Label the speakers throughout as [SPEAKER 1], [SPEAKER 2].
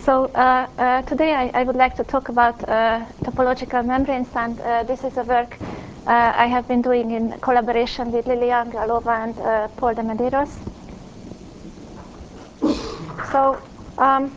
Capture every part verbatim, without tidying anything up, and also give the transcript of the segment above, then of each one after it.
[SPEAKER 1] So uh, uh, today I, I would like to talk about uh, topological membranes, and uh, this is a work uh, I have been doing in collaboration with Lilian Galova and uh, Paul de Medeiros. So um,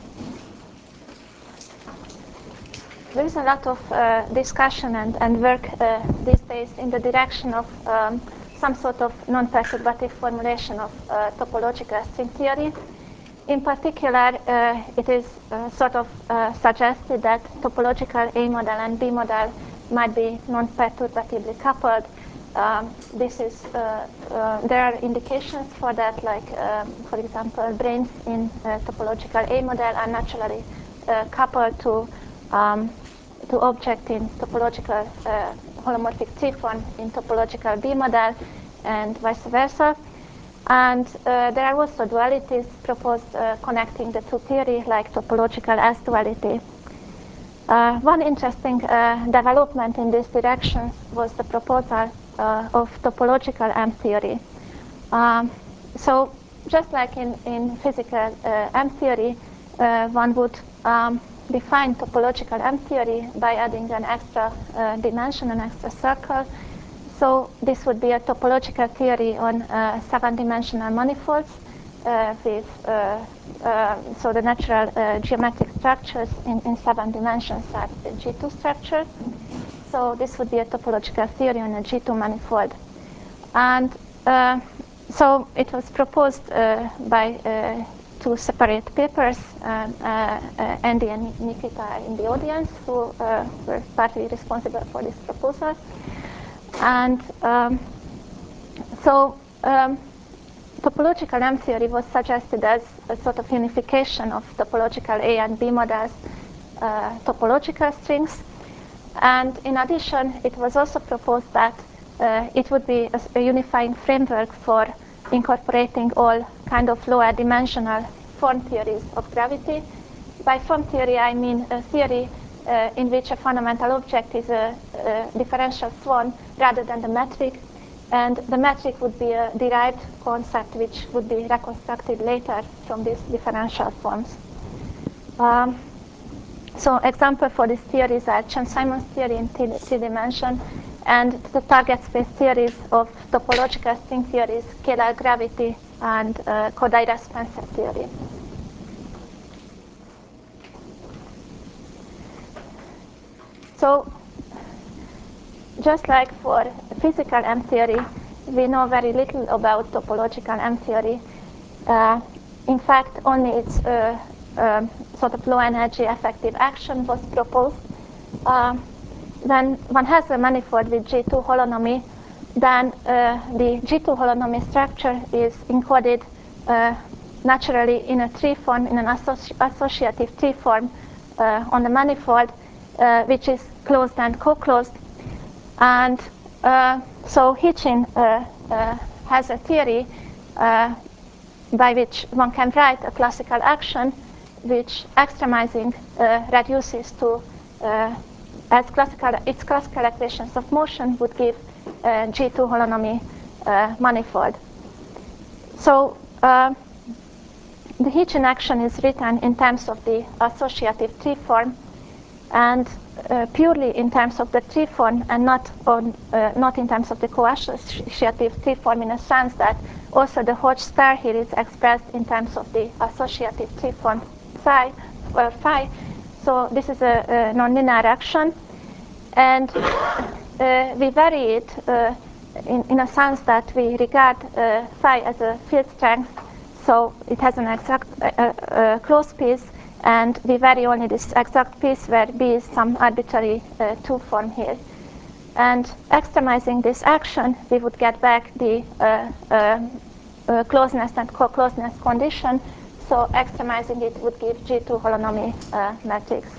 [SPEAKER 1] there is a lot of uh, discussion and, and work uh, these days in the direction of um, some sort of non-perturbative formulation of uh, topological string theory. In particular, uh, it is uh, sort of uh, suggested that topological A model and B model might be non-perturbatively coupled. Um, this is uh, uh, there are indications for that, like um, for example, branes in uh, topological A model are naturally uh, coupled to um, to object in topological uh, holomorphic T-form in topological B model, and vice versa. And uh, there are also dualities proposed uh, connecting the two theories, like topological S duality. Uh, one interesting uh, development in this direction was the proposal uh, of topological M theory. Um, so just like in, in physical uh, M theory, uh, one would um, define topological M theory by adding an extra uh, dimension, an extra circle. So this would be a topological theory on uh, seven-dimensional manifolds uh, with uh, uh, so the natural uh, geometric structures in, in seven dimensions are G two structures. So this would be a topological theory on a G two manifold. And uh, so it was proposed uh, by uh, two separate papers. Um, uh, uh, Andy and Nikita are in the audience, who uh, were partly responsible for this proposal. And um, so um, topological M theory was suggested as a sort of unification of topological A and B models, uh, topological strings. And in addition, it was also proposed that uh, it would be a, a unifying framework for incorporating all kind of lower dimensional form theories of gravity. By form theory, I mean a theory uh, in which a fundamental object is a, a differential swan rather than the metric. And the metric would be a derived concept which would be reconstructed later from these differential forms. Um, so example for these theories are Chern-Simons theory in three dimension and the target space theories of topological string theories, scalar gravity, and uh, Kodaira-Spencer theory. So just like for physical M theory, we know very little about topological M theory. Uh, in fact, only its uh, uh, sort of low energy effective action was proposed. Uh, when one has a manifold with G two holonomy, then uh, the G two holonomy structure is encoded uh, naturally in a tree form, in an associ associative tree form uh, on the manifold, uh, which is closed and co-closed. And uh, so Hitchin uh, uh, has a theory uh, by which one can write a classical action which extremizing uh, reduces to uh, as classical, its classical equations of motion would give uh, G two holonomy uh, manifold. So uh, the Hitchin action is written in terms of the associative tree form, and uh, purely in terms of the tree form, and not on uh, not in terms of the co-associative tree form, in a sense that also the Hodge star here is expressed in terms of the associative tree form psi or phi. So this is a, a nonlinear action, and uh, we vary it uh, in, in a sense that we regard uh, phi as a field strength, so it has an exact uh, uh, closed piece. And we vary only this exact piece where B is some arbitrary uh, two form here. And extremizing this action, we would get back the uh, uh, uh, closeness and co-closeness condition. So extremizing it would give G two holonomy uh, matrix.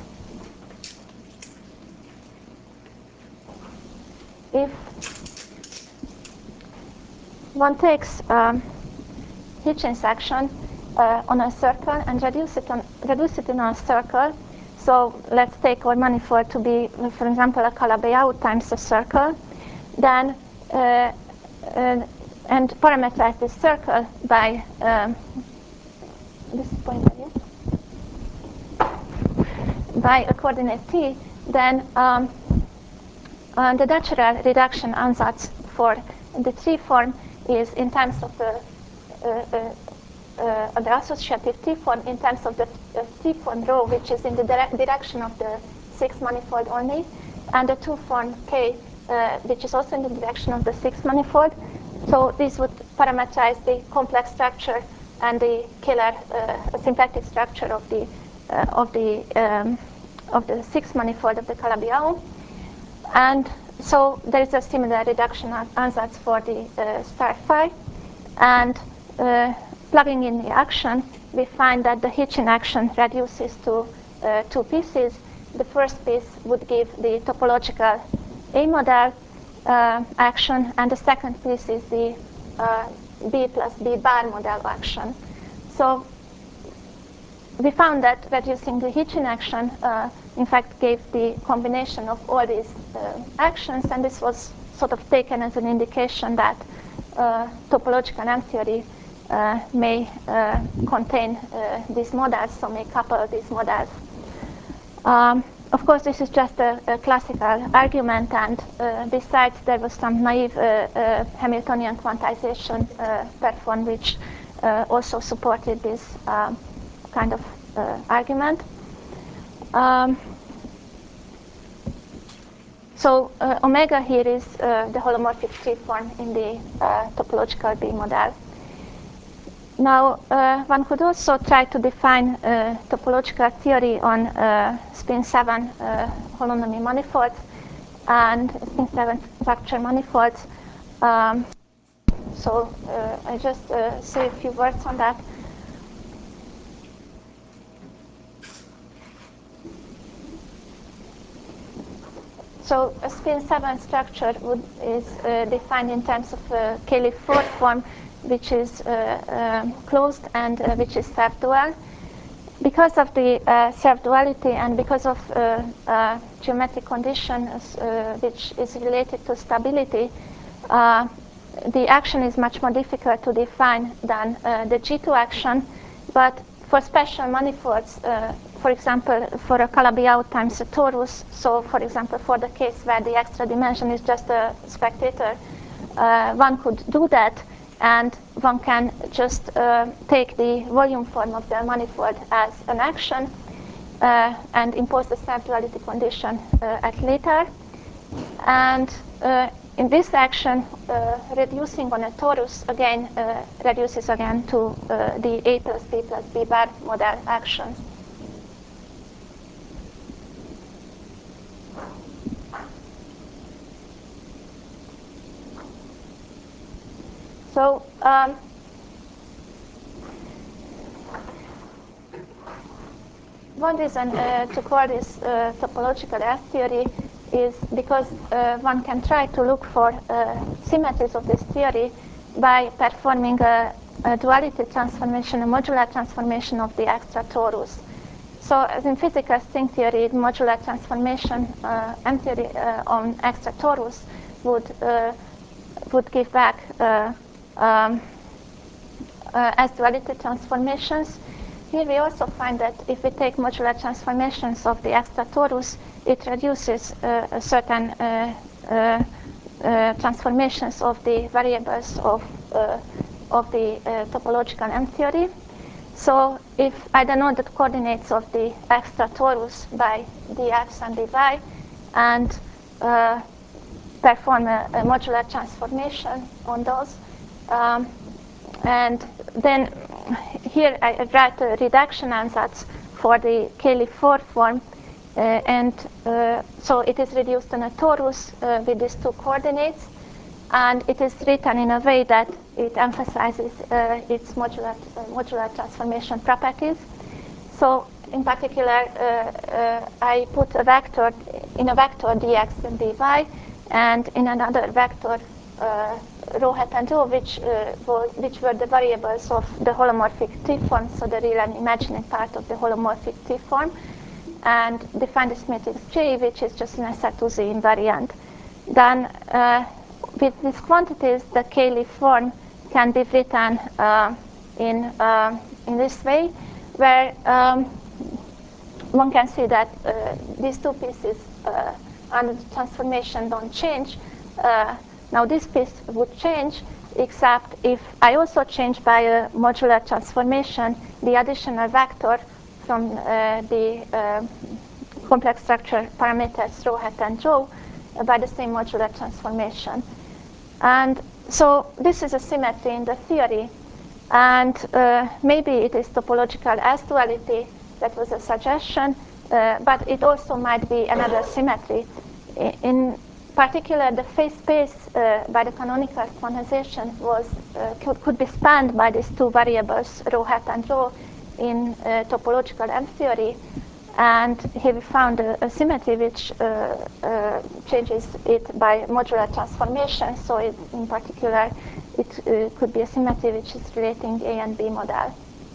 [SPEAKER 1] If one takes um, Hitchin's action Uh, on a circle and reduce it on reduce it in a circle. So let's take our manifold to be, for example, a Calabi-Yau times a circle. Then uh, uh, and parameterize this circle by um, this pointer here. by a coordinate t, then um, uh, the natural reduction ansatz for the tree form is in terms of the uh, uh, uh, the associative T form in terms of the uh, T form rho, which is in the dire direction of the six manifold only, and the two form K, uh, which is also in the direction of the six manifold. So this would parameterize the complex structure and the killer uh, symplectic structure of the uh, of the um, of the six manifold of the Calabi-Yau. And so there is a similar reduction ansatz for the uh, star phi. And uh, plugging in the action, we find that the Hitchin action reduces to uh, two pieces. The first piece would give the topological A model uh, action, and the second piece is the uh, B plus B bar model action. So we found that reducing the Hitchin action, uh, in fact, gave the combination of all these uh, actions, and this was sort of taken as an indication that uh, topological M theory uh, may uh, contain uh, these models, so may couple these models. Um, of course, this is just a, a classical argument, and uh, besides, there was some naive uh, uh, Hamiltonian quantization uh, performed, which uh, also supported this um, kind of uh, argument. Um, so uh, omega here is uh, the holomorphic tree form in the uh, topological B model. Now, uh, one could also try to define uh, topological theory on uh, spin seven uh, holonomy manifolds and spin seven structure manifolds. Um, so uh, I just uh, say a few words on that. So a spin seven structure would, is uh, defined in terms of a Cayley four form, which is uh, uh, closed and uh, which is self-dual. Because of the uh, self-duality and because of uh, uh, geometric conditions uh, which is related to stability, uh, the action is much more difficult to define than uh, the G two action. But for special manifolds, uh, for example, for a Calabi-Yau times a torus, so for example, for the case where the extra dimension is just a spectator, uh, one could do that, and one can just uh, take the volume form of the manifold as an action uh, and impose the self-duality condition uh, at later. And uh, in this action, uh, reducing on a torus again uh, reduces again to uh, the A plus B plus B bar model action. So um, one reason uh, to call this uh, topological S theory is because uh, one can try to look for uh, symmetries of this theory by performing a, a duality transformation, a modular transformation of the extra torus. So as in physical string theory, the modular transformation, uh, M theory uh, on extra torus would, uh, would give back uh, um, uh, as duality transformations. Here we also find that if we take modular transformations of the extra torus, it reduces uh, a certain uh, uh, uh, transformations of the variables of, uh, of the uh, topological M theory. So if I denote the coordinates of the extra torus by dx and dy, and uh, perform a, a modular transformation on those, um, and then here I write a reduction ansatz for the Cayley four form, uh, and uh, so it is reduced on a torus uh, with these two coordinates, and it is written in a way that it emphasizes uh, its modular, uh, modular transformation properties. So in particular, uh, uh, I put a vector in a vector dx and dy, and in another vector uh, rho hat and rho, which, uh, was, which were the variables of the holomorphic T form, so the real and imaginary part of the holomorphic T form, and define this matrix J, which is just an S R two Z invariant. Then uh, with these quantities, the Cayley form can be written uh, in, uh, in this way, where um, one can see that uh, these two pieces uh, under the transformation don't change. Uh, now this piece would change, except if I also change by a modular transformation the additional vector from uh, the uh, complex structure parameters rho hat and rho uh, by the same modular transformation. And so this is a symmetry in the theory. And uh, maybe it is topological S-duality, that was a suggestion, uh, but it also might be another symmetry. In particular, the phase space uh, by the canonical quantization was, uh, could, could be spanned by these two variables, rho hat and rho, in uh, topological M theory. And here we found a, a symmetry which uh, uh, changes it by modular transformation. So it, in particular, it uh, could be a symmetry which is relating A and B model.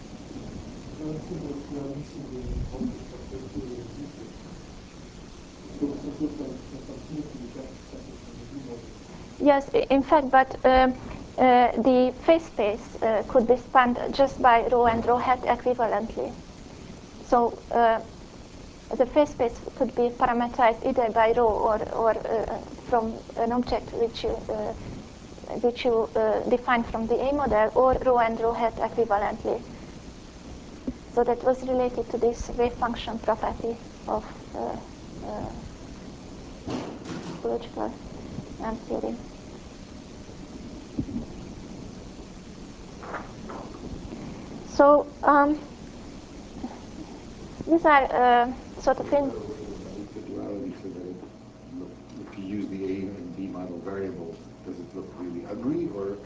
[SPEAKER 1] Yes, in fact, but uh, uh, the phase space uh, could be spanned just by rho and rho hat equivalently. So uh, the phase space could be parameterized either by rho or, or uh, from an object which you, uh, which you uh, define from the A model, or rho and rho hat equivalently. So that was related to this wave function property of uh, uh, topological M theory. So um, these are uh, sort of in.
[SPEAKER 2] The duality, so that it look, if you use the A and B model variables, does it look really ugly, or?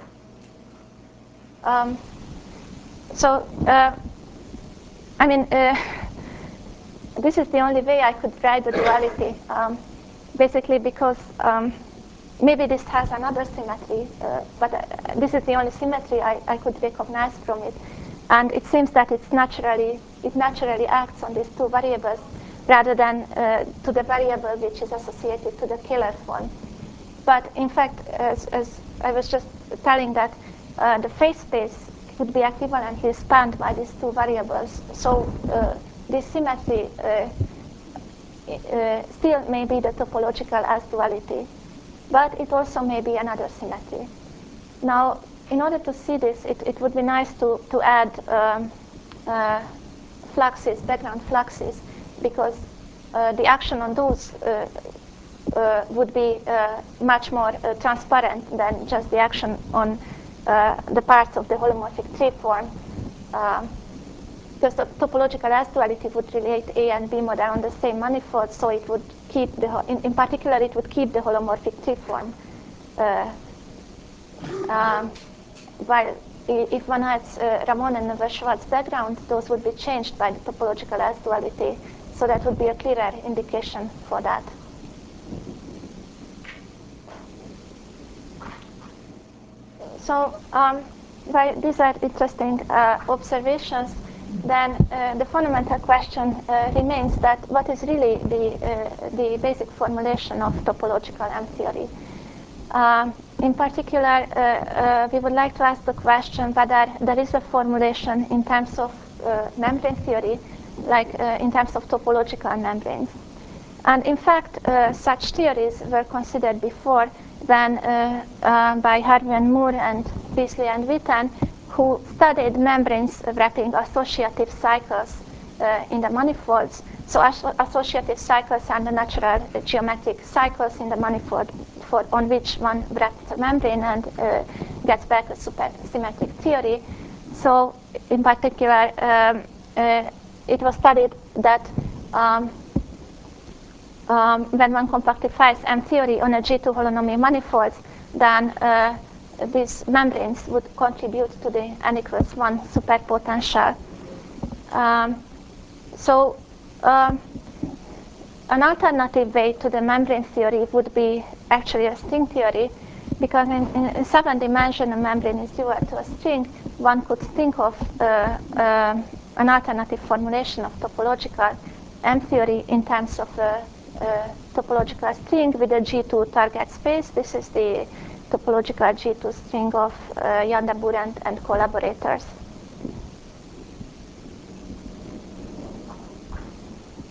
[SPEAKER 1] Um, so uh, I mean, uh, this is the only way I could write the duality. Um, basically, because um, maybe this has another symmetry, uh, but uh, this is the only symmetry I, I could recognize from it. And it seems that it's naturally, it naturally acts on these two variables rather than uh, to the variable which is associated to the Kähler form. But in fact, as, as I was just telling that uh, the phase space could be equivalently spanned by these two variables. So uh, this symmetry uh, uh, still may be the topological S-duality, but it also may be another symmetry. Now, in order to see this, it, it would be nice to, to add um, uh, fluxes, background fluxes, because uh, the action on those uh, uh, would be uh, much more uh, transparent than just the action on uh, the parts of the holomorphic tree form. Um, because the topological S-duality would relate A and B model on the same manifold, so it would keep the, in, in particular, it would keep the holomorphic tree form. Uh, um, while if one adds uh, Ramon and Neveu-Schwarz background, those would be changed by the topological S-duality, so that would be a clearer indication for that. So um, while these are interesting uh, observations, then uh, the fundamental question uh, remains that what is really the, uh, the basic formulation of topological M theory? Uh, in particular, uh, uh, we would like to ask the question whether there is a formulation in terms of uh, membrane theory, like uh, in terms of topological membranes. And in fact, uh, such theories were considered before when uh, uh, by Harvey and Moore and Beasley and Witten, who studied membranes wrapping associative cycles uh, in the manifolds. So as associative cycles are the natural uh, geometric cycles in the manifold for, on which one wraps a membrane and uh, gets back a supersymmetric theory. So in particular, um, uh, it was studied that um, um, when one compactifies M theory on a G two holonomial manifolds, then uh, these membranes would contribute to the n equals one superpotential. Um, so um, an alternative way to the membrane theory would be actually a string theory, because in, in, in seven dimension a membrane is dual to a string. One could think of uh, uh, an alternative formulation of topological M theory in terms of a, a topological string with a G two target space. This is the topological G two string of uh, Jan de Boer and, and collaborators.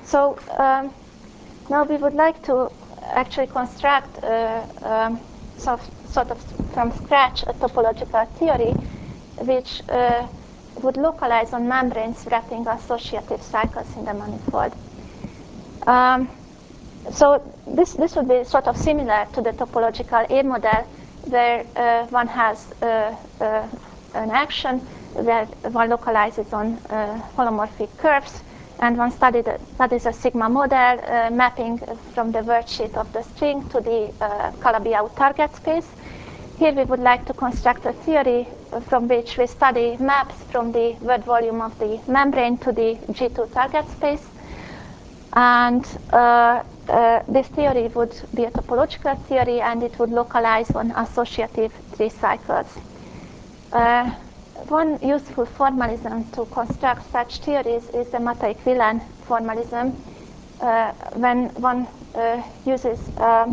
[SPEAKER 1] so um, now we would like to actually construct uh, um, sort, sort of from scratch a topological theory which uh, would localize on membranes wrapping associative cycles in the manifold. Um, so this, this would be sort of similar to the topological A model, where uh, one has uh, uh, an action where one localizes on uh, holomorphic curves, and one studied, studies a sigma model uh, mapping from the wordsheet of the string to the uh, Calabi-Yau target space. Here we would like to construct a theory from which we study maps from the word volume of the membrane to the G two target space. And uh, uh, this theory would be a topological theory, and it would localize on associative tree cycles. Uh, one useful formalism to construct such theories is the Mattei-Quillen formalism, uh, when one uh, uses um,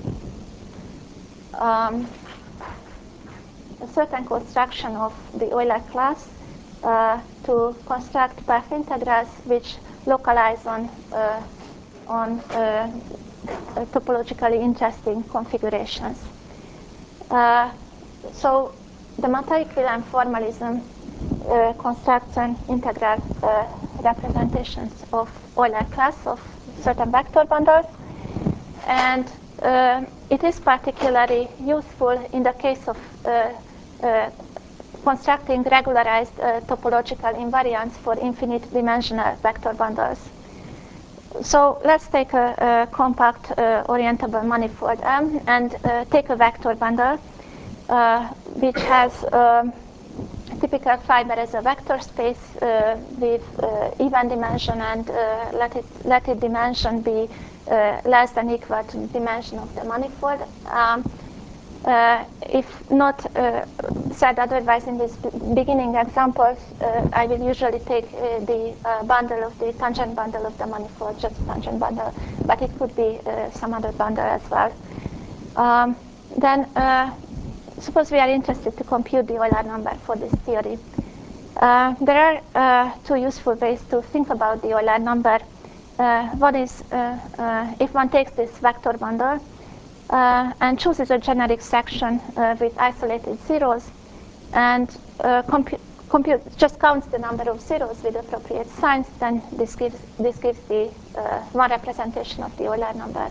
[SPEAKER 1] um, a certain construction of the Euler class uh, to construct path integrals which localize on, uh, on uh, topologically interesting configurations. Uh, so the Mattei-Quillen formalism uh, constructs an integral uh, representations of Euler class of certain vector bundles, and uh, it is particularly useful in the case of uh, uh, constructing regularized uh, topological invariants for infinite dimensional vector bundles. So let's take a, a compact uh, orientable manifold M and uh, take a vector bundle uh, which has um, typical fiber as a vector space uh, with uh, even dimension, and uh, let, it, let its dimension be uh, less than equal to the dimension of the manifold. Um, uh, if not uh, said otherwise in these beginning examples, uh, I will usually take uh, the uh, bundle of the tangent bundle of the manifold, just tangent bundle, but it could be uh, some other bundle as well. Um, then uh, suppose we are interested to compute the Euler number for this theory. Uh, there are uh, two useful ways to think about the Euler number. Uh, one is uh, uh, if one takes this vector bundle uh, and chooses a generic section uh, with isolated zeros, and uh, compu compute just counts the number of zeros with appropriate signs, then this gives this gives the uh, one representation of the Euler number.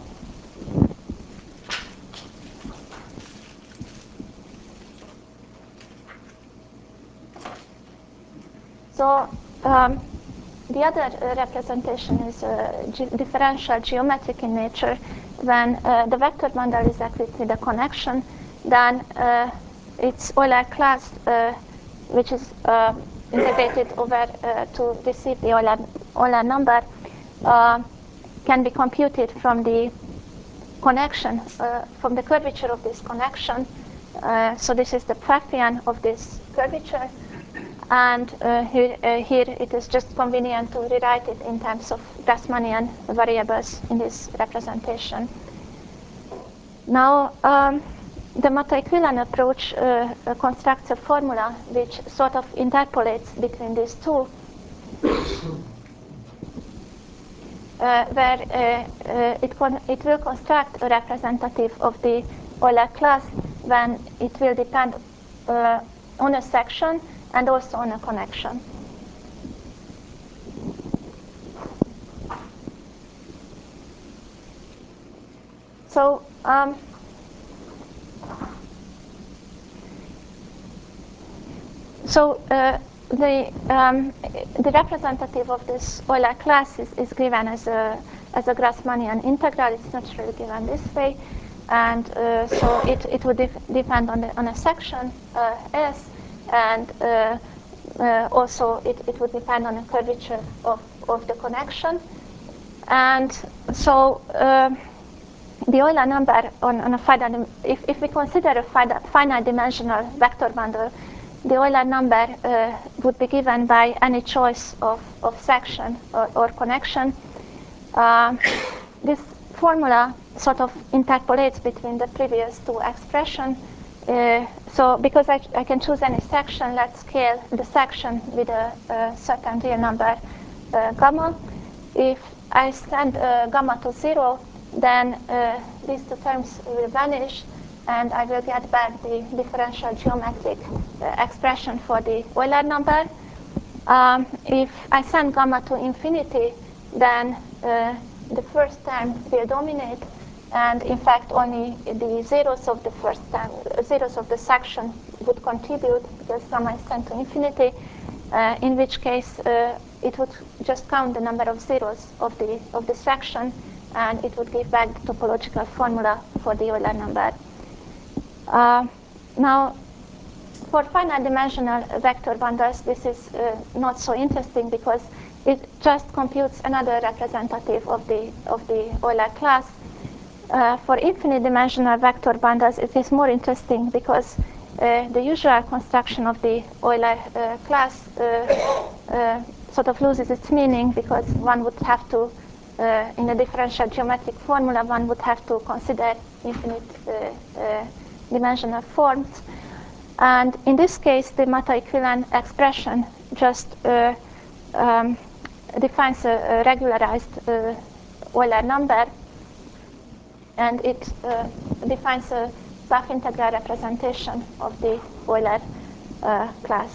[SPEAKER 1] So um, the other uh, representation is uh, ge differential geometric in nature. When uh, the vector bundle is equipped with a connection, then uh, its Euler class, uh, which is uh, integrated over uh, to receive the Euler, Euler number, uh, can be computed from the connection, uh, from the curvature of this connection. Uh, so this is the Pfaffian of this curvature. And uh, here, uh, here it is just convenient to rewrite it in terms of Grassmannian variables in this representation. Now, um, the Mattei-Quillen approach uh, uh, constructs a formula which sort of interpolates between these two, uh, where uh, uh, it, con it will construct a representative of the Euler class when it will depend uh, on a section and also on a connection. So um, so uh, the um, the representative of this Euler class is, is given as a as a Grassmannian integral. It's naturally given this way, and uh, so it it would def depend on the on a section uh, S. And uh, uh, also it, it would depend on the curvature of, of the connection. And so uh, the Euler number on, on a finite, if, if we consider a finite dimensional vector bundle, the Euler number uh, would be given by any choice of, of section or, or connection. Uh, this formula sort of interpolates between the previous two expressions. Uh, so because I, I can choose any section, let's scale the section with a, a certain real number uh, gamma. If I send uh, gamma to zero, then uh, these two terms will vanish, and I will get back the differential geometric uh, expression for the Euler number. Um, if I send gamma to infinity, then uh, the first term will dominate, and in fact only the zeros of the first term, zeros of the section would contribute because gamma is sent to infinity, uh, in which case uh, it would just count the number of zeros of the of the section, and it would give back the topological formula for the Euler number. Uh, now, for finite dimensional vector bundles, this is uh, not so interesting because it just computes another representative of the of the Euler class. Uh, for infinite dimensional vector bundles, it is more interesting because uh, the usual construction of the Euler uh, class uh, uh, sort of loses its meaning because one would have to, uh, in a differential geometric formula, one would have to consider infinite uh, uh, dimensional forms. And in this case, the Mattei-Quillen expression just uh, um, defines a, a regularized uh, Euler number, and it uh, defines a self-integral representation of the Euler uh, class.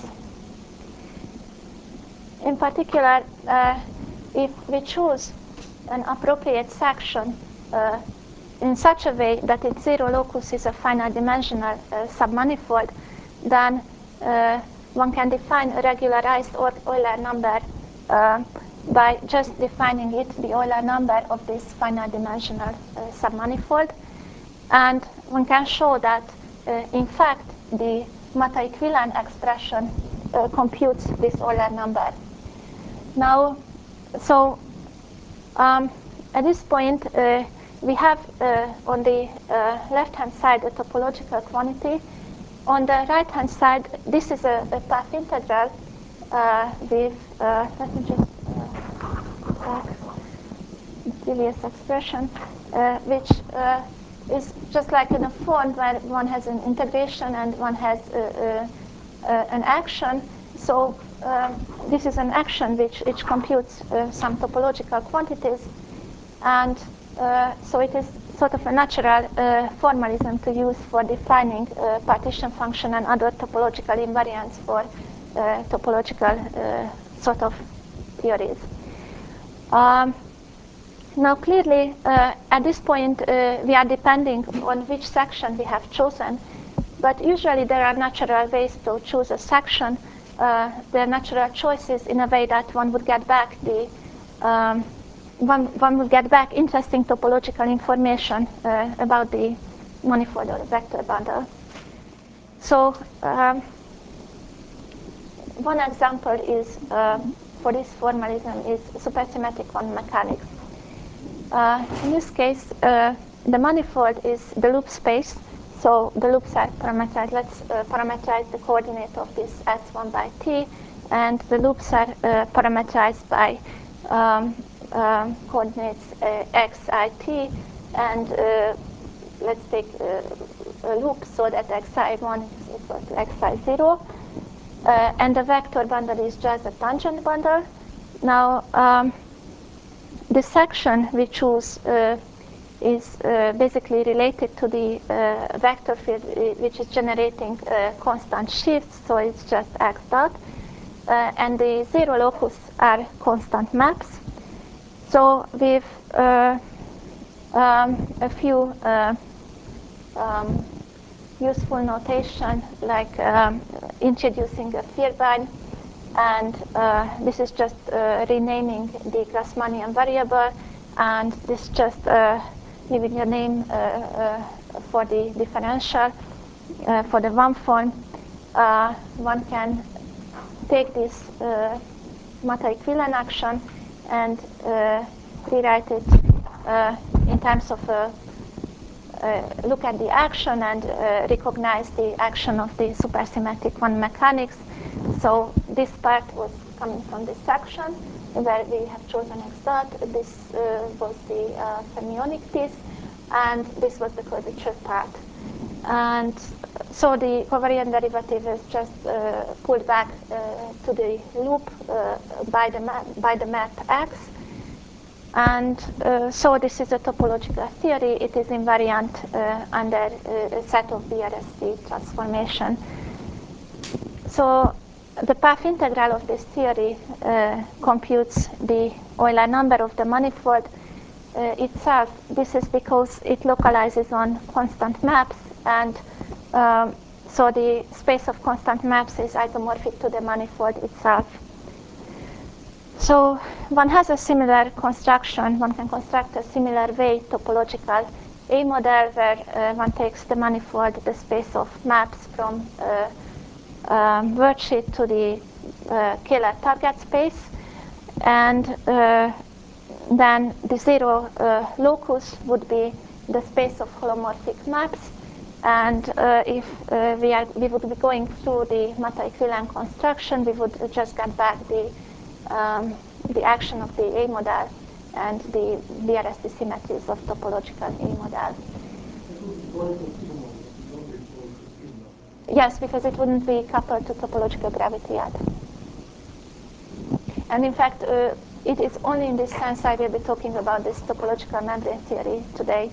[SPEAKER 1] In particular, uh, if we choose an appropriate section uh, in such a way that its zero locus is a finite dimensional uh, submanifold, then uh, one can define a regularized Euler number uh, by just defining it, the Euler number of this finite dimensional uh, submanifold. And one can show that, uh, in fact, the Mattei-Quillen expression uh, computes this Euler number. Now, so um, at this point, uh, we have uh, on the uh, left-hand side a topological quantity. On the right-hand side, this is a, a path integral uh, with, uh, let me just uh, back the previous expression, uh, which uh, is just like in a form where one has an integration and one has uh, uh, uh, an action. So uh, this is an action which, which computes uh, some topological quantities. And uh, so it is sort of a natural uh, formalism to use for defining uh, partition function and other topological invariants for uh, topological uh, sort of theories. Um, now, clearly, uh, at this point, uh, we are depending on which section we have chosen. But usually, there are natural ways to choose a section. Uh, there are natural choices in a way that one would get back the um, one, one would get back interesting topological information uh, about the manifold or the vector bundle. So um, one example is uh, for this formalism is supersymmetric quantum mechanics. Uh, in this case, uh, the manifold is the loop space. So the loops are parameterized. Let's uh, parameterize the coordinate of this S one by t, and the loops are uh, parameterized by um, um, coordinates uh, x, I, t, and uh, let's take uh, a loop so that x I one is equal to x I zero, uh, and the vector bundle is just a tangent bundle. Now, um, the section we choose uh, is uh, basically related to the uh, vector field, which is generating uh, constant shifts, so it's just x dot. Uh, and the zero locus are constant maps. So with uh, um, a few uh, um, useful notation, like um, introducing a Vierbein, and uh, this is just uh, renaming the Grassmannian variable, and this just uh, giving a name uh, uh, for the differential uh, for the one form. Uh, one can take this uh, Mattei-Quillen action and uh, rewrite it uh, in terms of a uh, look at the action and uh, recognize the action of the supersymmetric quantum mechanics. So this part was coming from this section where we have chosen x dot. This uh, was the uh, fermionic piece, and this was the curvature part. And so the covariant derivative is just uh, pulled back uh, to the loop uh, by the map by the map x. And uh, so this is a topological theory. It is invariant uh, under uh, a set of B R S T transformation. So the path integral of this theory uh, computes the Euler number of the manifold uh, itself. This is because it localizes on constant maps, and um, so the space of constant maps is isomorphic to the manifold itself. So one has a similar construction, one can construct a similar way topological A model where uh, one takes the manifold, the space of maps from uh, um, wordsheet to the uh, Kähler target space, and uh, then the zero uh, locus would be the space of holomorphic maps. And uh, if uh, we, are, we would be going through the Matta-Equivalent construction, we would just get back the Um, the action of the A model and the B R S T symmetries of topological A model. Yes, because it wouldn't be coupled to topological gravity yet. And in fact, uh, it is only in this sense I will be talking about this topological membrane theory today.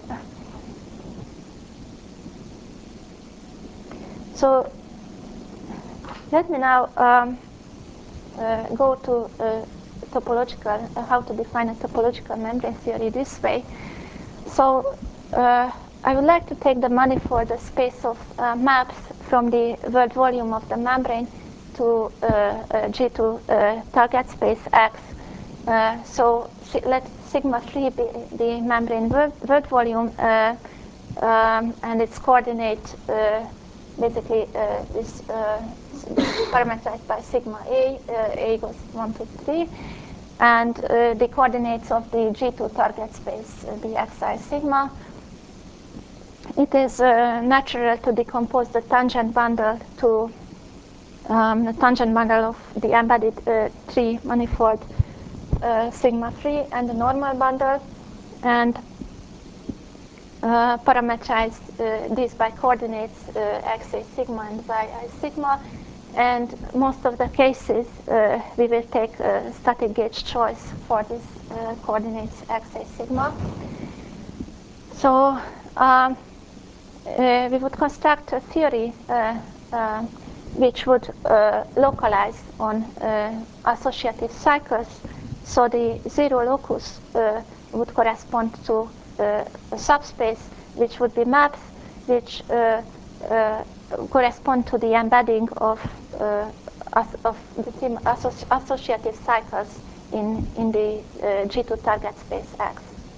[SPEAKER 1] So let me now um, uh, go to uh, topological, uh, how to define a topological membrane theory this way. So uh, I would like to take the manifold, the space of uh, maps from the word volume of the membrane to uh, uh, G two uh, target space X. Uh, so si let sigma three be the membrane word, word volume, uh, um, and its coordinate uh, basically uh, is uh, parameterized by sigma A. Uh, A equals one, two, three. And uh, the coordinates of the G two target space, uh, the xi sigma. It is uh, natural to decompose the tangent bundle to um, the tangent bundle of the embedded uh, tree manifold uh, sigma three and the normal bundle, and uh, parameterize uh, these by coordinates uh, xi sigma and yi sigma. And most of the cases, uh, we will take a static gauge choice for these uh, coordinates xi sigma. So um, uh, we would construct a theory uh, uh, which would uh, localize on uh, associative cycles. So the zero locus uh, would correspond to uh, a subspace, which would be maps, which uh, uh, correspond to the embedding of, uh, of the associ associative cycles in, in the uh, G two target space X.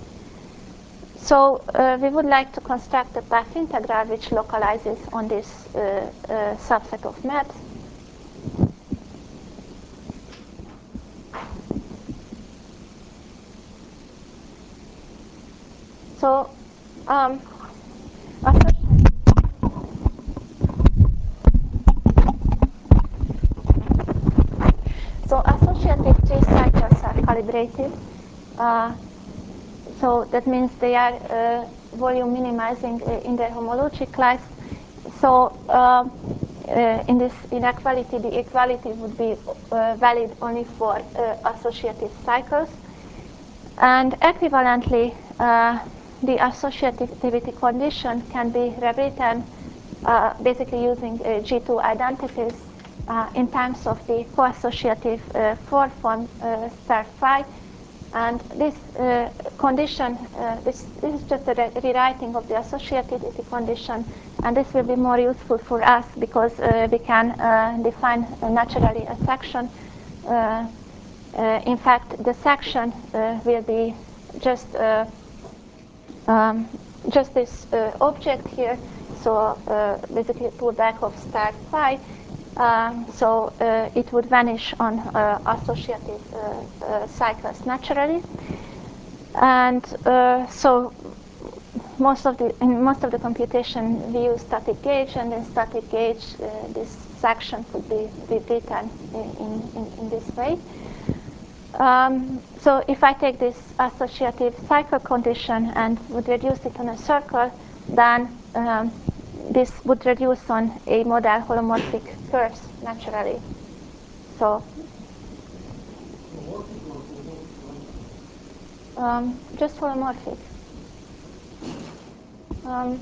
[SPEAKER 1] So uh, we would like to construct a path integral which localizes on this uh, uh, subset of maps. So um, So associative T cycles are calibrated. Uh, so that means they are uh, volume minimizing uh, in their homologic class. So uh, uh, in this inequality, the equality would be uh, valid only for uh, associative cycles. And equivalently, uh, the associativity condition can be rewritten uh, basically using uh, G two identities uh, in terms of the co-associative uh, four form uh, star phi. And this uh, condition, uh, this, this is just a re rewriting of the associativity condition, and this will be more useful for us because uh, we can uh, define uh, naturally a section. Uh, uh, in fact, the section uh, will be just uh, um, just this uh, object here. So uh, basically, pullback of star phi. Um, so uh, it would vanish on uh, associative uh, uh, cycles naturally, and uh, so most of the in most of the computation we use static gauge, and in static gauge uh, this section could be rewritten in, in, in this way. Um, so if I take this associative cycle condition and would reduce it on a circle, then um, this would reduce on a model holomorphic curves naturally. So Um, just holomorphic. Um,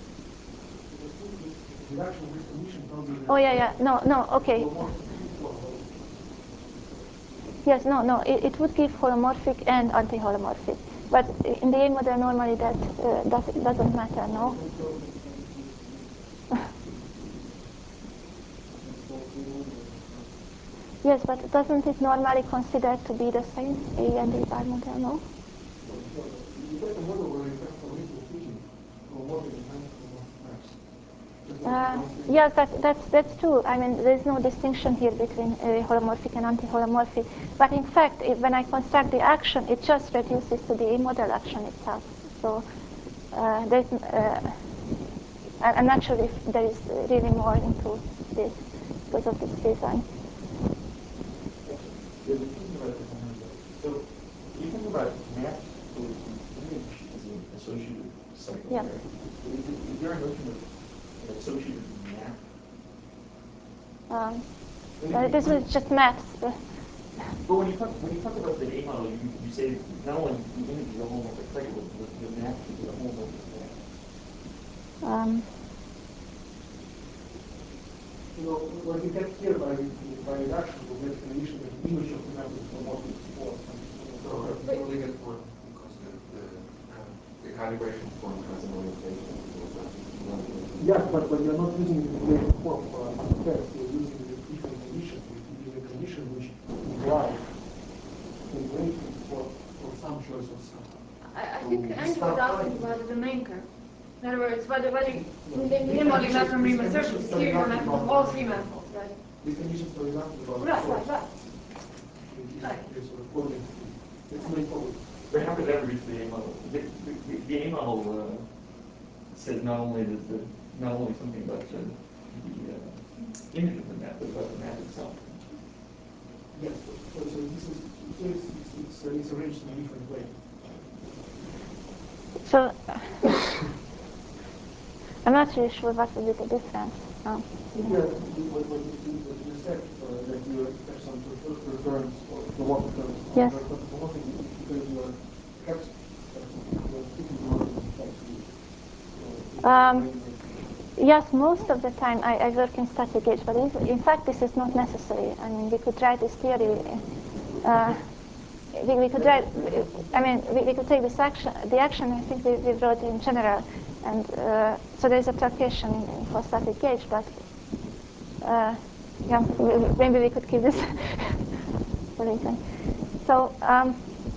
[SPEAKER 1] oh yeah, yeah. No, no. Okay. Yes, no, no. It, it would give holomorphic and anti-holomorphic, but in the A model normally that uh, does, doesn't matter, no. Yes, but doesn't it normally considered to be the same A and A bar model, no? Uh, yes, that, that's, that's true. I mean, there's no distinction here between uh, holomorphic and anti-holomorphic. But in fact, it, when I construct the action, it just reduces to the A model action itself. So uh, there's, uh, I'm not sure if there is really more into this because of this design.
[SPEAKER 3] So you think about mapped solutions, image is an associative cycle,
[SPEAKER 1] Yeah.
[SPEAKER 3] right? Is, it, is there a notion of an associative map?
[SPEAKER 1] Um, uh, this was just maps.
[SPEAKER 3] But when you talk when you talk about the A model, you, you say not only the image is a homomorphic cycle, but the, the map should be a homomorphic map.
[SPEAKER 1] Um,
[SPEAKER 4] You know, what you get here by, by reduction, you get condition that the image of the map is homomorphic for.
[SPEAKER 5] So we only get one because the, the, uh, the calibration form has an orientation.
[SPEAKER 4] Yes, but, but you're not using the calibration form for a test. You're using the different condition. You're using a condition which implies calibration for, for some choice of some.
[SPEAKER 6] I, I think Andrew was asking about the main curve. In other words, whether whether in the mnemonic map from Riemann circle, the serial map of all three manifolds, right?
[SPEAKER 4] These conditions, for example, about
[SPEAKER 6] Right, right, right.
[SPEAKER 4] Right. Sort of coordinate. It's straightforward.
[SPEAKER 3] But how could that reach the A model? The, the, the A model uh, says not only does the not only something about the, the uh, image of the map, but about the map itself.
[SPEAKER 4] Yes. So, so this is so it's, it's, it's, it's arranged in a different way.
[SPEAKER 1] so I'm not really sure what would be the difference. Um,
[SPEAKER 4] Yeah, what, what, you, what you said, uh, that you have some recurrence or homomorphic terms.
[SPEAKER 1] Yes.
[SPEAKER 4] But homomorphic is because you are hex, you are speaking to hex.
[SPEAKER 1] Um, Yes, most of the time I, I work in static gauge, but if, in fact this is not necessary. I mean, we could write this theory. Uh, we, we could write. I mean, we, we could take this action. The action I think we, we wrote in general, and uh, so there is a truncation in, for static gauge. But uh, yeah, we, maybe we could keep this for later. So. Um,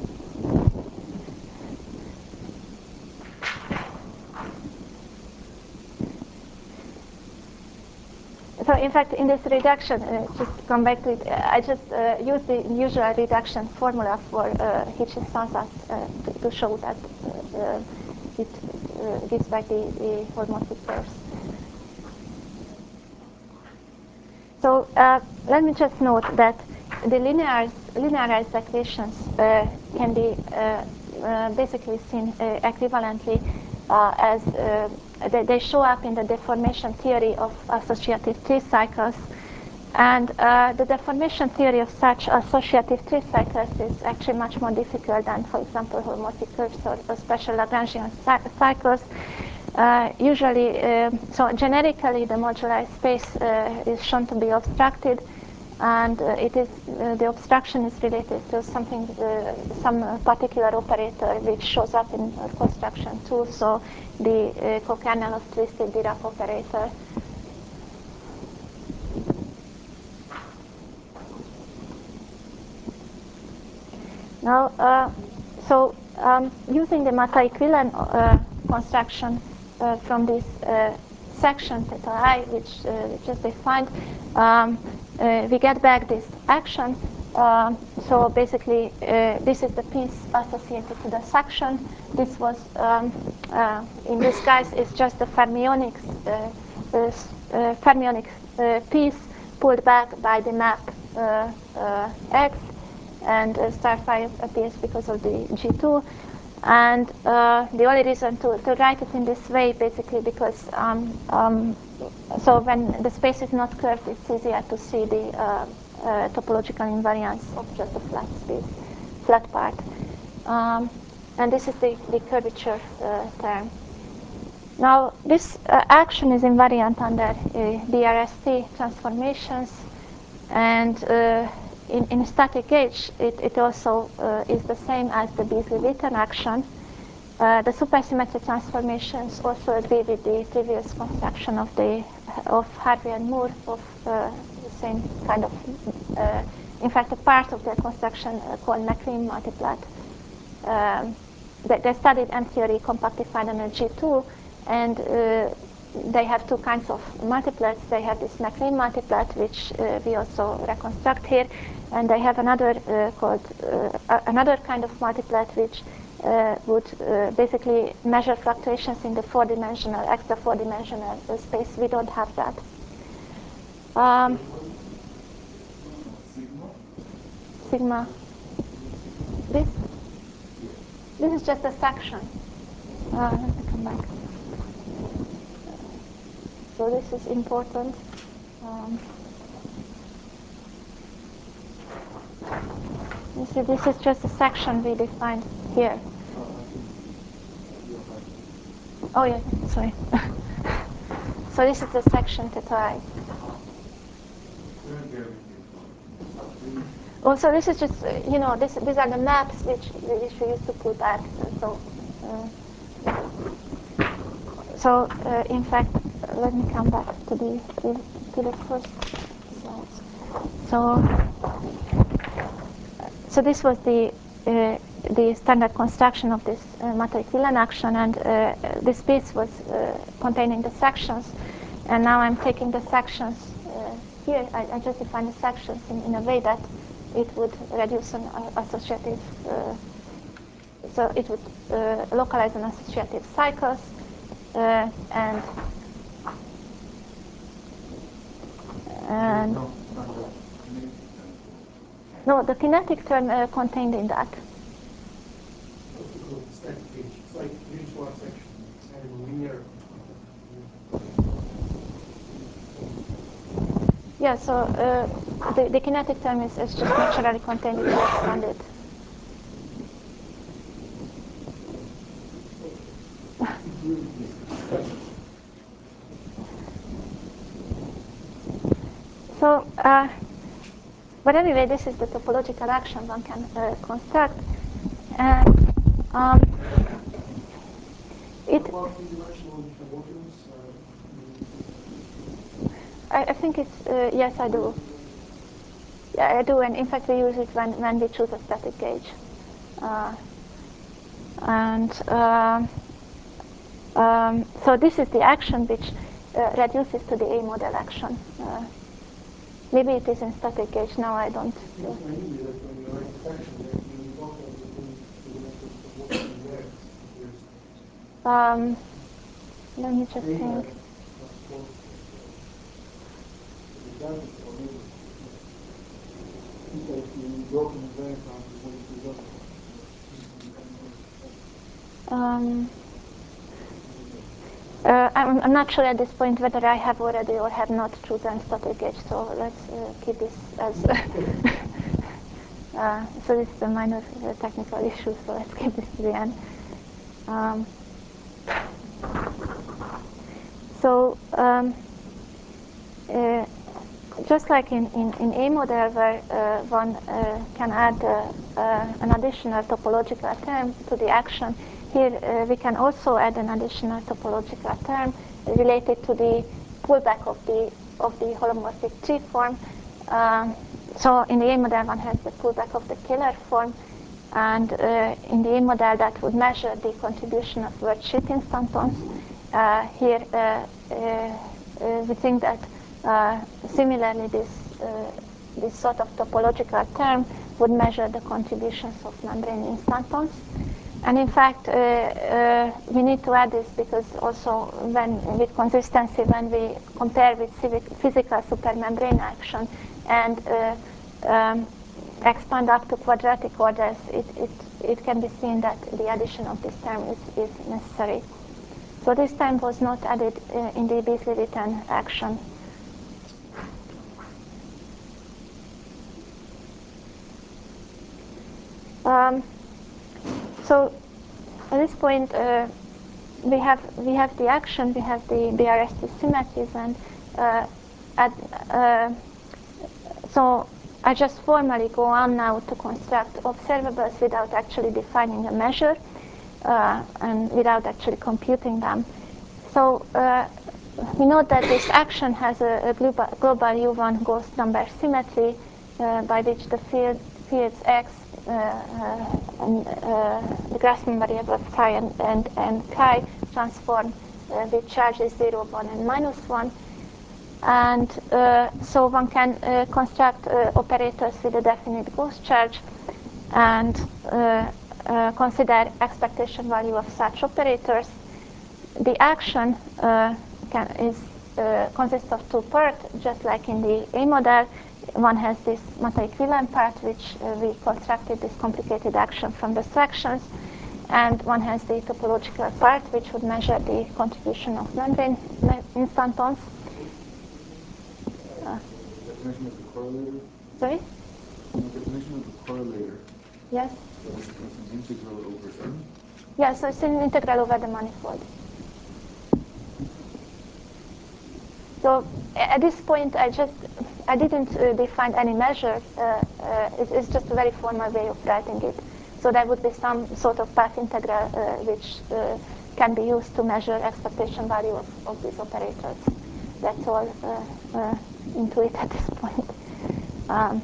[SPEAKER 1] So in fact, in this reduction, uh, just to come back to it, uh, I just uh, use the usual reduction formula for uh, Hitchins-Sansat uh, to, to show that uh, uh, it uh, gives back the, the holomorphic curves. So uh, let me just note that the linearized, linearized equations uh, can be uh, uh, basically seen uh, equivalently uh, as uh, they, they show up in the deformation theory of associative T-cycles. And uh, the deformation theory of such associative T-cycles is actually much more difficult than, for example, holomorphic curves or, or special Lagrangian cycles. Uh, usually, uh, so generically, the moduli space uh, is shown to be obstructed, and uh, it is uh, the obstruction is related to something, uh, some uh, particular operator which shows up in uh, construction too. So the uh, co-kernel of twisted Dirac operator. Now, uh, so um, using the Mattei-Quillen uh, construction uh, from this uh, section theta I, which uh, we just defined, um, uh, we get back this action. Um, so basically, uh, this is the piece associated to the section. This was, um, uh, in this case, is just the fermionics, uh, this, uh, fermionic uh, piece pulled back by the map uh, uh, X. And uh, star phi appears because of the G two. And uh, the only reason to, to write it in this way, basically, because um, um, so when the space is not curved, it's easier to see the uh, uh, topological invariance of just a flat space, flat part. Um, and this is the, the curvature uh, term. Now, this uh, action is invariant under uh, B R S T transformations, and uh, in, in static gauge, it, it also uh, is the same as the Beasley-Witten action. Uh, the supersymmetric transformations also agree with the previous construction of the of Harvey and Moore of uh, the same kind of. Uh, in fact, a part of their construction uh, called McLean multiplet. Um, they, they studied M theory compactified on a G two, and uh, they have two kinds of multiplets. They have this McLean multiplet, which uh, we also reconstruct here, and they have another uh, called uh, another kind of multiplet, which uh, would uh, basically measure fluctuations in the four-dimensional, extra four-dimensional uh, space. We don't have that. Um, sigma. This. This is just a section. Uh, let me come back. So this is important. Um, you see, this is just a section we defined here. Oh yeah, sorry. So this is the section theta I. Also, this is just, uh, you know, this, these are the maps which, which we used to put back. So, uh, so uh, in fact, let me come back to the to, to the first slides. So, so this was the uh, the standard construction of this uh, Matovic-Whelan action, and uh, this piece was uh, containing the sections. And now I'm taking the sections uh, here. I, I just define the sections in, in a way that it would reduce an uh, associative, uh, so it would uh, localize an associative cycles, uh, and and no, the kinetic term uh, contained in that.
[SPEAKER 4] It's like each one section and linear.
[SPEAKER 1] Yeah, so uh, the, the kinetic term is, is just naturally contained if you expand it. So, uh, but anyway, this is the topological action one can uh, construct. And um, it, I, I think it's, uh, yes, I do. Yeah, I do, and in fact we use it when, when we choose a static gauge. Uh, and uh, um, so this is the action which uh, reduces to the A model action. Uh, maybe it is in static gauge, now I don't. Um, let me just think. Um, uh, I'm, I'm not sure at this point whether I have already or have not chosen static gauge, so let's uh, keep this as uh, so this is a minor uh, technical issue, so let's keep this to the end. Um, so um, uh, just like in, in, in A model where uh, one uh, can add uh, uh, an additional topological term to the action, here uh, we can also add an additional topological term related to the pullback of the of the holomorphic tree form. Um, so in the A model one has the pullback of the Kähler form, and uh, in the A model that would measure the contribution of worldsheet instantons. Uh, here uh, uh, uh, we think that uh, similarly this uh, this sort of topological term would measure the contributions of membrane instantons. And in fact, uh, uh, we need to add this because also when with consistency, when we compare with civic, physical supermembrane action and uh, um, expand up to quadratic orders, it, it, it can be seen that the addition of this term is, is necessary. So this term was not added uh, in the Beasley-Witten action. Um, so at this point, uh, we have we have the action, we have the B R S T symmetries, and uh, at, uh, so I just formally go on now to construct observables without actually defining a measure uh, and without actually computing them. So uh, we know that this action has a, a global, global U one ghost number symmetry uh, by which the field, fields X, uh, uh, and, uh, the Grassmann variable psi and, and, and chi transform uh, with charges zero, one, and minus one. And uh, so one can uh, construct uh, operators with a definite ghost charge and uh, uh, consider expectation value of such operators. The action uh, can, is, uh, consists of two parts, just like in the A model. One has this multi-equivalent part, which uh, we constructed this complicated action from the sections, and one has the topological part, which would measure the contribution of membrane instantons. Uh,
[SPEAKER 2] Definition of the correlator?
[SPEAKER 1] sorry?
[SPEAKER 2] The definition of the correlator.
[SPEAKER 1] Yes?
[SPEAKER 2] So it's, it's an integral over M?
[SPEAKER 1] Yeah, so it's an integral over the manifold. So at this point, I just, I didn't uh, define any measure. Uh, uh, it's, it's just a very formal way of writing it. So there would be some sort of path integral uh, which uh, can be used to measure expectation value of, of these operators. That's all uh, uh, into it at this point. Um,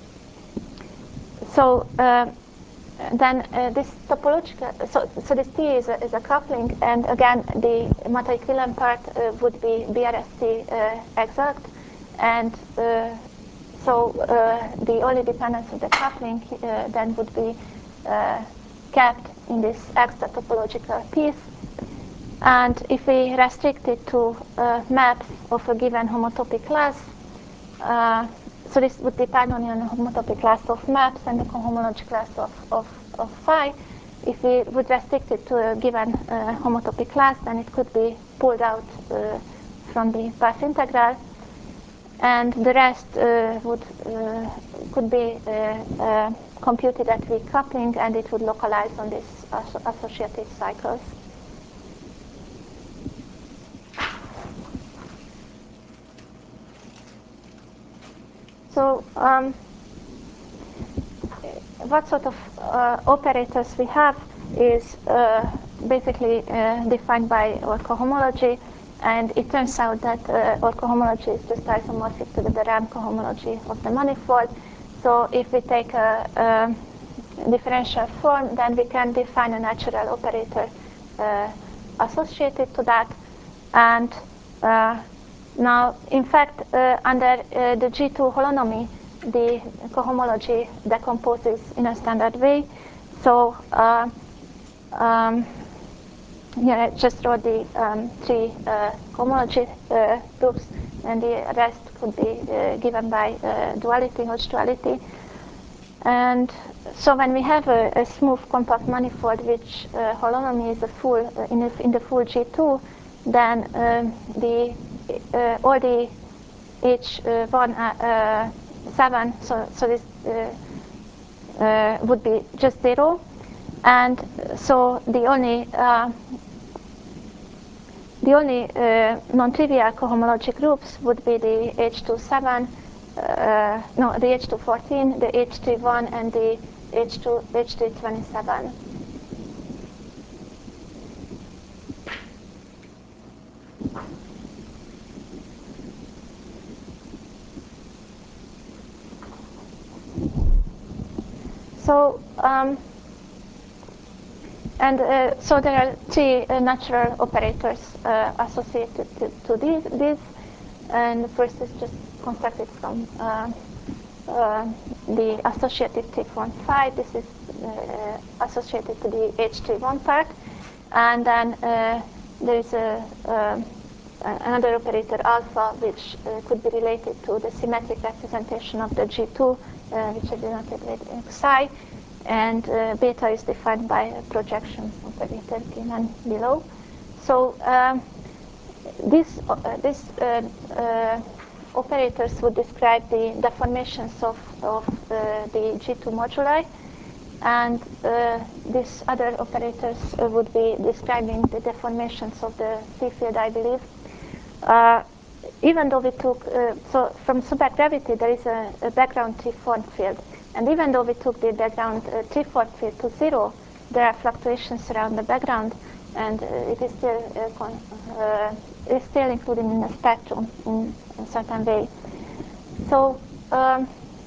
[SPEAKER 1] so uh, then uh, this topological, so, so this T is a, is a coupling, and again the multi-equivalent part uh, would be B R S T uh, exact, and uh, so uh, the only dependence of the coupling uh, then would be uh, kept in this extra topological piece. And if we restrict it to uh, maps of a given homotopy class, uh, so this would depend on a homotopy class of maps and the cohomology class of, of, of phi. If we would restrict it to a given uh, homotopy class, then it could be pulled out uh, from the path integral, and the rest uh, would uh, could be uh, uh, computed at weak coupling, and it would localize on these as associative cycles. So um, what sort of uh, operators we have is uh, basically uh, defined by our cohomology, and it turns out that uh, our cohomology is just isomorphic to the de Rham cohomology of the manifold. So if we take a, a differential form, then we can define a natural operator uh, associated to that. And uh, now, in fact, uh, under uh, the G two holonomy, the cohomology decomposes in a standard way. So uh, um, here I just wrote the um, three uh, cohomology uh, groups, and the rest could be uh, given by uh, duality, Hodge duality. And so when we have a, a smooth compact manifold, which uh, holonomy is a full uh, in, a, in the full G two, then um, the uh, all the H one uh, seven, so so this uh, uh, would be just zero, and so the only uh, the only uh, non-trivial cohomology groups would be the H two seven, uh, no, the H two fourteen, the H three one, and the H two H three twenty-seven. So, um, and uh, so there are three uh, natural operators uh, associated to, to these, these, and the first is just constructed from uh, uh, the associative T one phi. This is uh, associated to the H three one part, and then uh, there is a, uh, another operator alpha, which uh, could be related to the symmetric representation of the G two, uh, which is denoted with psi, and uh, beta is defined by a projection operator given below. So um, this, uh, this uh, uh, operators would describe the deformations of, of uh, the G two moduli, and uh, these other operators uh, would be describing the deformations of the T field, I believe. Uh, even though we took, uh, so from supergravity there is a, a background T-form field, and even though we took the background uh, T-form field to zero, there are fluctuations around the background, and uh, it is still uh, con uh, it is still included in the spectrum in a certain way. So, um,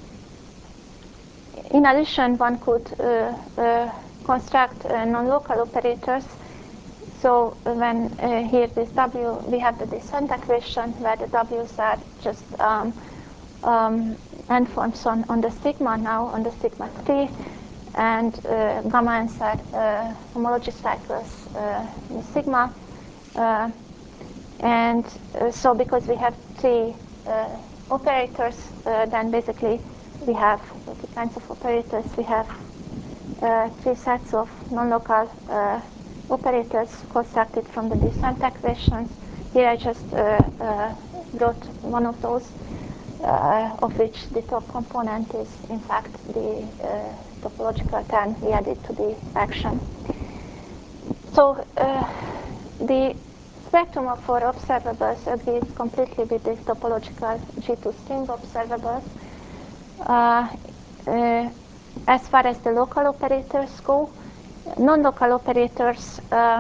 [SPEAKER 1] in addition, one could uh, uh, construct uh, non-local operators. So uh, when uh, here this W, we have the descent equation where the W's are just um, um, endforms on, on the sigma now, on the sigma three, and uh, gamma n's are uh, homology cycles uh, in sigma. Uh, and uh, so because we have three uh, operators, uh, then basically we have three kinds of operators. We have uh, three sets of non-local uh, operators constructed from the descent equations. Here I just uh, uh, wrote one of those, uh, of which the top component is in fact the uh, topological term we added to the action. So uh, the spectrum of four observables agrees completely with the topological G two string observables. Uh, uh, as far as the local operators go, non-local operators, uh,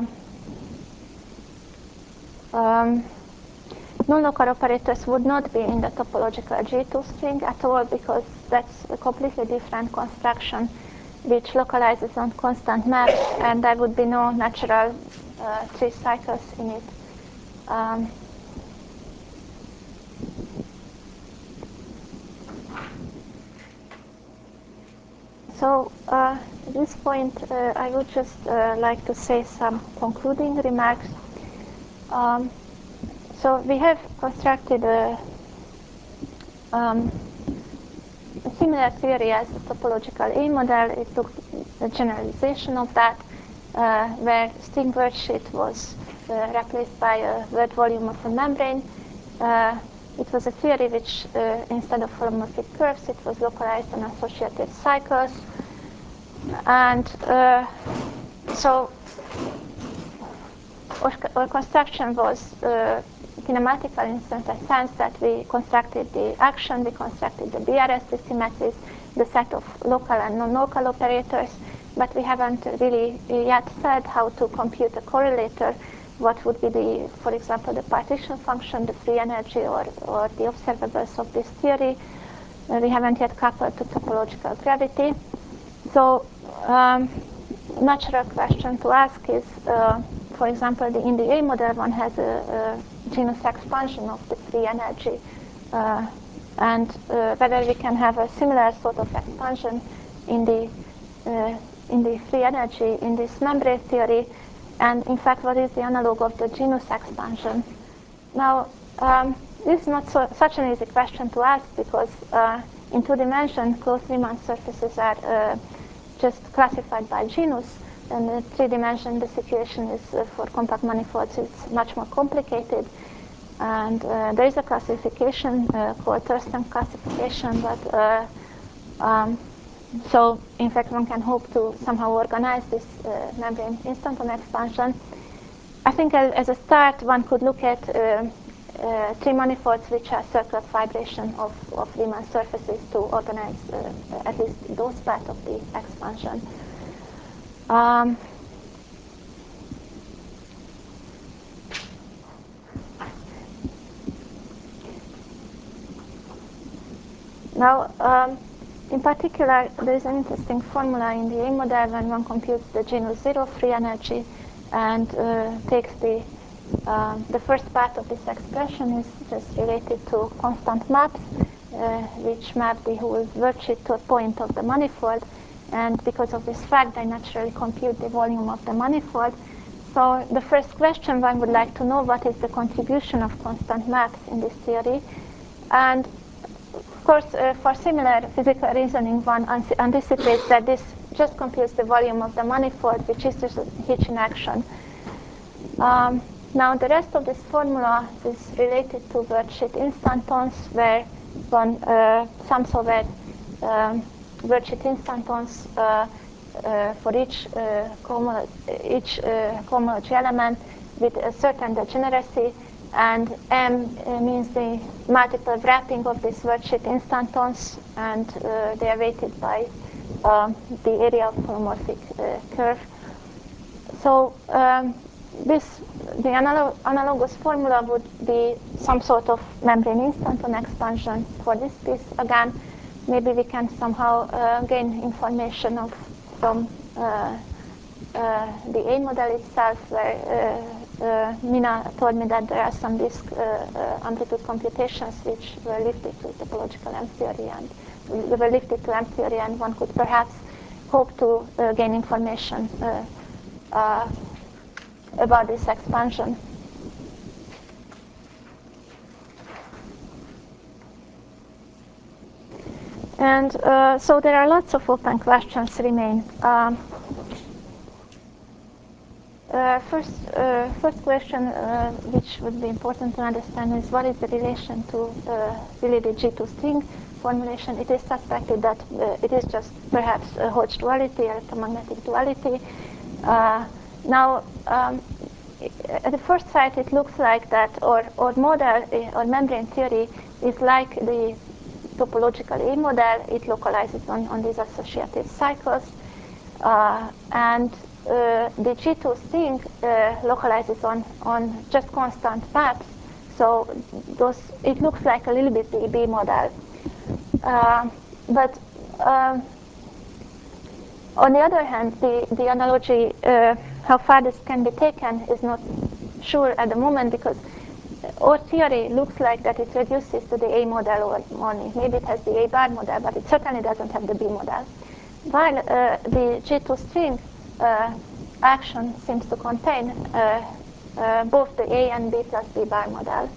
[SPEAKER 1] um, non-local operators would not be in the topological G two string at all, because that's a completely different construction which localizes on constant maps, and there would be no natural uh, three cycles in it. Um, So uh, at this point, uh, I would just uh, like to say some concluding remarks. Um, so we have constructed a, um, a similar theory as the topological A model. It took a generalization of that, uh, where string wordsheet was uh, replaced by a word volume of a membrane. Uh, it was a theory which, uh, instead of holomorphic curves, it was localized on associative cycles. And uh, so our, our construction was uh, kinematical in the sense that we constructed the action, we constructed the B R S, the symmetries, the set of local and non-local operators, but we haven't really yet said how to compute a correlator. What would be the, for example, the partition function, the free energy, or, or the observables of this theory. Uh, we haven't yet coupled to topological gravity. So, um, natural question to ask is, uh, for example, the, in the A model, one has a, a genus expansion of the free energy, uh, and uh, whether we can have a similar sort of expansion in the uh, in the free energy in this membrane theory. And in fact, what is the analog of the genus expansion? Now, um, this is not so, such an easy question to ask, because uh, in two dimensions, closed Riemann surfaces are uh, just classified by genus. And in three dimensions, the situation is uh, for compact manifolds, it's much more complicated. And uh, there is a classification uh, called Thurston classification, but uh, um, so, in fact, one can hope to somehow organize this uh, membrane instanton expansion. I think as, as a start, one could look at uh, uh, three manifolds which are circular fibration of, of Riemann surfaces to organize uh, at least those parts of the expansion. Um, now, um, in particular, there is an interesting formula in the A model when one computes the genus zero free energy and uh, takes the uh, the first part of this expression is just related to constant maps, uh, which map the whole wordsheet to a point of the manifold. And because of this fact, I naturally compute the volume of the manifold. So the first question, one would like to know what is the contribution of constant maps in this theory. And of course, uh, for similar physical reasoning, one anticipates that this just computes the volume of the manifold, which is just a hitch in action. Um, now, the rest of this formula is related to wordsheet instantons, where one uh, sums over um, wordsheet instantons uh, uh, for each uh, cohomology, each uh, cohomology element with a certain degeneracy, and M uh, means the multiple wrapping of these worldsheet instantons, and uh, they are weighted by um, the area of holomorphic uh, curve. So um, this, the analog, analogous formula would be some sort of membrane instanton expansion for this piece. Again, maybe we can somehow uh, gain information of, from uh, uh, the A model itself, where uh, uh, Mina told me that there are some disk uh, uh, amplitude computations which were lifted to topological M theory, and they were lifted to M theory, and one could perhaps hope to uh, gain information uh, uh, about this expansion. And uh, so there are lots of open questions remain. Um, uh, first, uh, first question, uh, which would be important to understand, is what is the relation to uh, really the G two string formulation? It is suspected that uh, it is just perhaps a Hodge duality, electromagnetic duality. Uh, now, um, at the first sight, it looks like that, or, or model, or membrane theory is like the topological A model. It localizes on, on these associative cycles. Uh, and uh, the G two string uh, localizes on, on just constant paths. So those, it looks like a little bit the B model. Uh, but um, on the other hand, the, the analogy, uh, how far this can be taken is not sure at the moment, because our theory looks like that it reduces to the A model only. Maybe it has the A bar model, but it certainly doesn't have the B model. While uh, the G two string uh, action seems to contain uh, uh, both the A and B plus B bar model.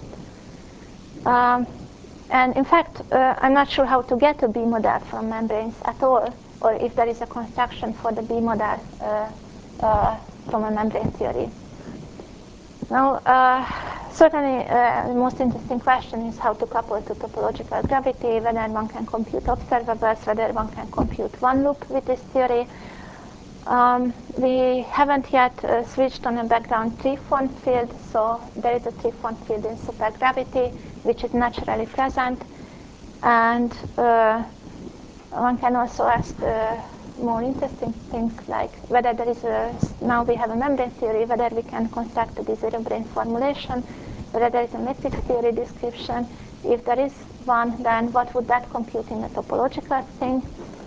[SPEAKER 1] Um, and in fact, uh, I'm not sure how to get a B model from membranes at all, or if there is a construction for the B model uh, uh, from a membrane theory. Now, uh, certainly uh, the most interesting question is how to couple to topological gravity, whether one can compute observables, whether one can compute one loop with this theory. Um, we haven't yet uh, switched on a background three-phone field, so there is a three-phone field in supergravity, which is naturally present. And uh, one can also ask uh, more interesting things, like whether there is a, now we have a membrane theory, whether we can construct a zero brane formulation, whether there is a matrix theory description. If there is one, then what would that compute in a topological thing?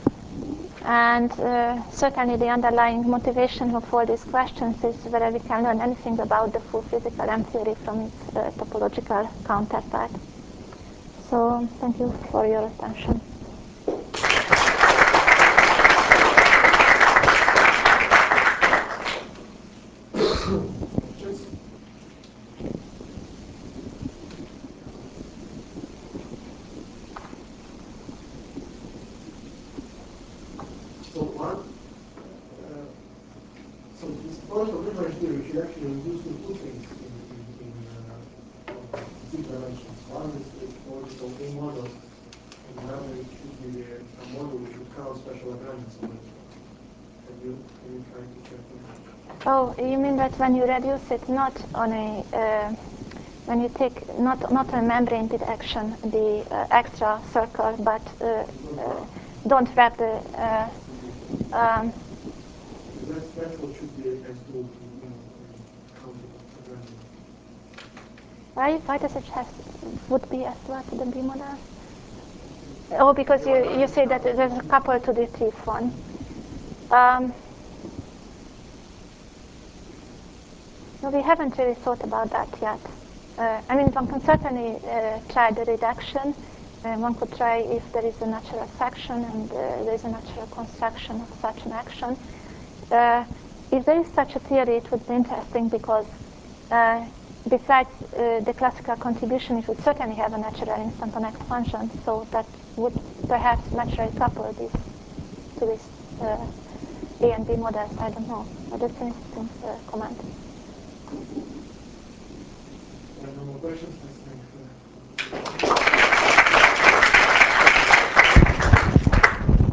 [SPEAKER 1] And uh, certainly the underlying motivation of all these questions is whether we can learn anything about the full physical M theory from its uh, topological counterpart. So thank you for your attention.
[SPEAKER 4] So one, uh, so this point of difference theory should actually reduce to two things in, in, in uh, Z dimensions. One is the topological A model, and the other should be the a model which would count special Lagrange symmetry. Have you, have you tried to check that?
[SPEAKER 1] Oh, you mean that when you reduce it not on a, uh, when you take not not a membrane detection, the uh, extra circle, but uh, uh, don't wrap the. Uh, um,
[SPEAKER 4] That's, that's what should be as tool to, you know, count Lagrange.
[SPEAKER 1] why why does it have would be as well to the B model? Oh, because you you say that there's a couple to the three phone. Um, no, we haven't really thought about that yet. Uh, I mean, one can certainly uh, try the reduction. Uh, one could try if there is a natural section and uh, there is a natural construction of such an action. Uh, if there is such a theory, it would be interesting, because uh, besides uh, the classical contribution, it would certainly have a natural instanton expansion, so that would perhaps naturally couple this to this uh, A and B models. I don't know, but that's an interesting uh, comment.
[SPEAKER 4] There are no more questions.